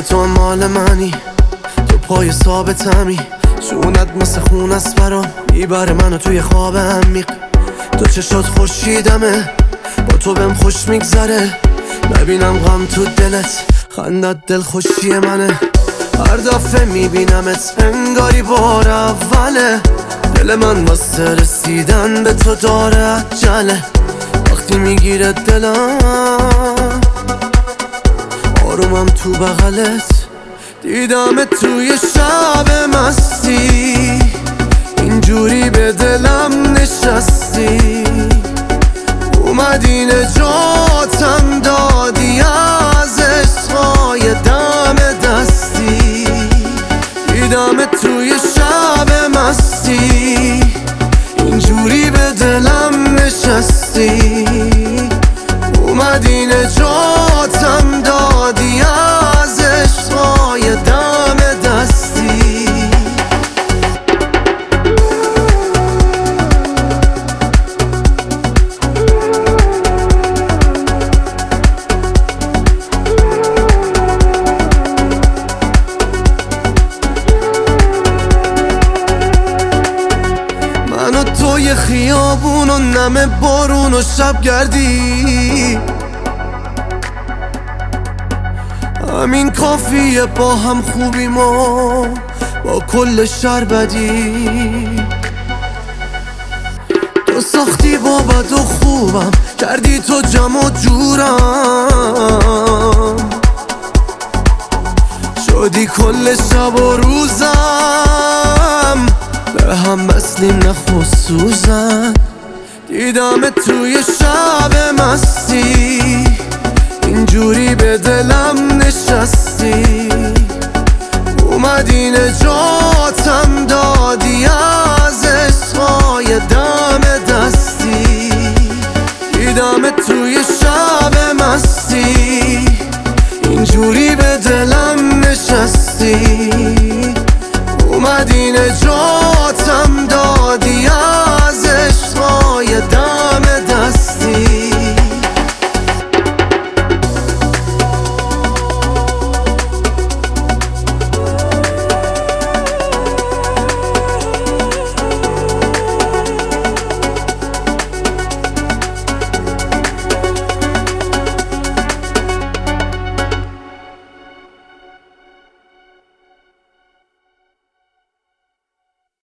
تو مال منی، تو پای ثابتمی، جونت مثل خون است برام، میبره منو توی خواب عمیق. تو چشات خورشیدمه، با تو بهم خوش میگذره، نبینم غم تو دلت، خندت دل خوشی منه. هر دفعه میبینمت انگاری بار اوله، دل من واسه رسیدن به تو داره عجله. وقتی میگیره دلم آرومم تو بغلت، دیدمت توی شب مستی، اینجوری به دلم نشستی، اومدی نجاتم دادی از عشقای دم دستی. دیدمت توی شب مستی، اینجوری به دلم نشستی، اومدی نجاتم دادی از عشقای دم دستی. من و توی خیابون و نم بارون و شب گردی، همین کافیه با هم خوبیم و با کل شهر بدی. تو ساختی با بد و خوبم، کردی تو جمع و جورم، شدی کل شب و روزم، به هم بسلیم نه خصوصا. دیدمت توی شب مستی، اینجوری به دلم نشستی، اومدی نجاتم دادی از عشقای دم دستی. دیدمت توی شب مستی، اینجوری